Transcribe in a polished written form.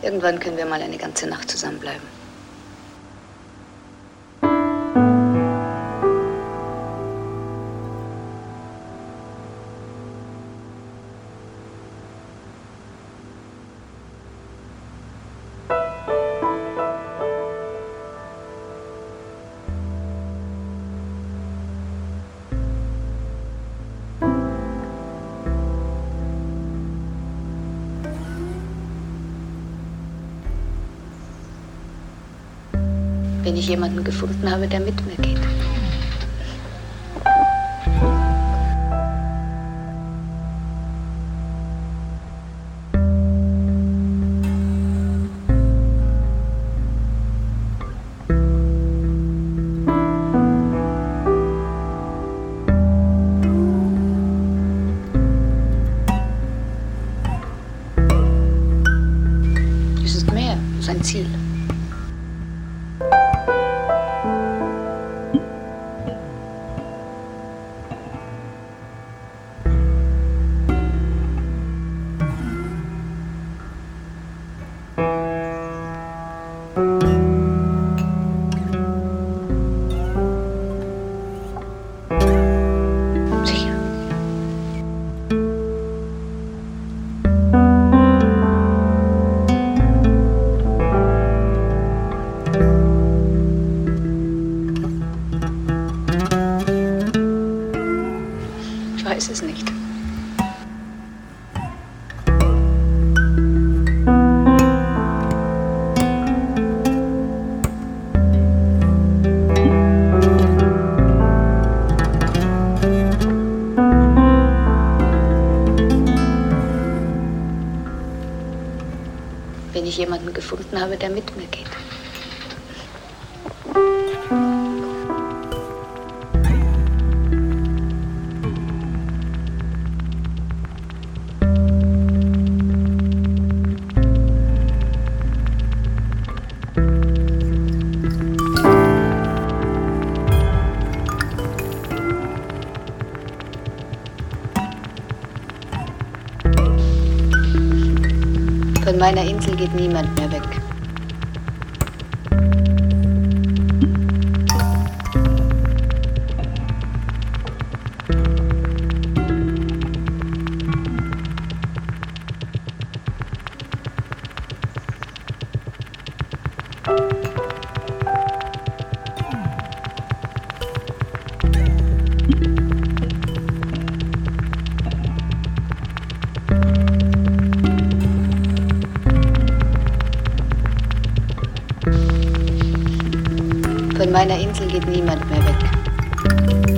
Irgendwann können wir mal eine ganze Nacht zusammenbleiben. Wenn ich jemanden gefunden habe, der mit mir geht. Es ist mehr, es ist ein Ziel. Ich weiß es nicht. Wenn ich jemanden gefunden habe, der mit mir geht. Von meiner Insel geht niemand mehr weg. Von meiner Insel geht niemand mehr weg.